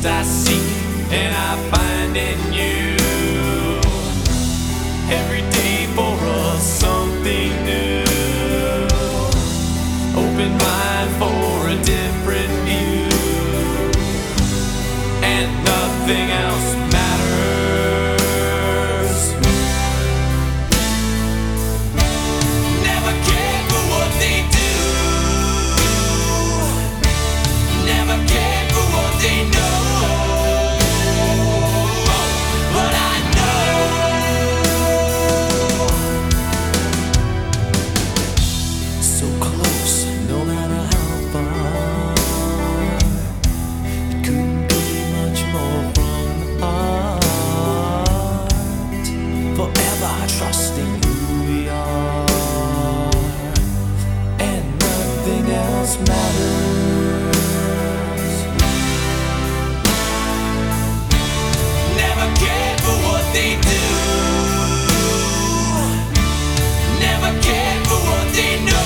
Trust I seek and I find in you. Every day for us something new. Open mind for a different view, and nothing else matters. Never cared for what they do. Never cared for what they know. But I know so close, no matter how far. It couldn't be much more from the heart. Forever trusting who we are, and nothing else matters. Never cared for what they do. Never cared for what they know.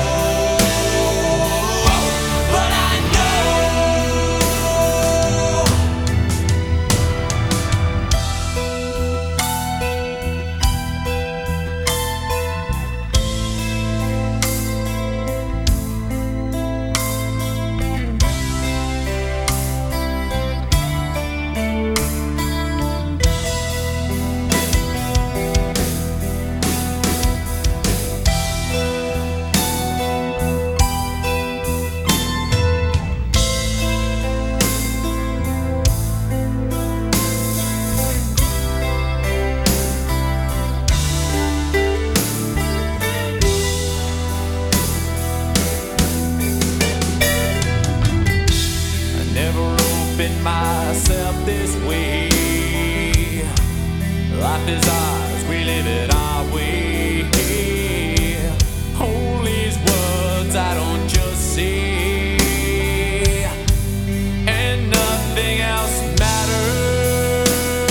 But I know myself this way. Life is ours, we live it our way. All these words I don't just say, and nothing else matters.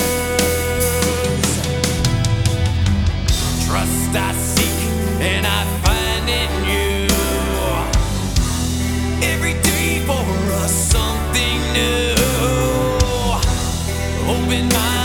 Trust I seek and I find in you. Every day for us something new. Open mind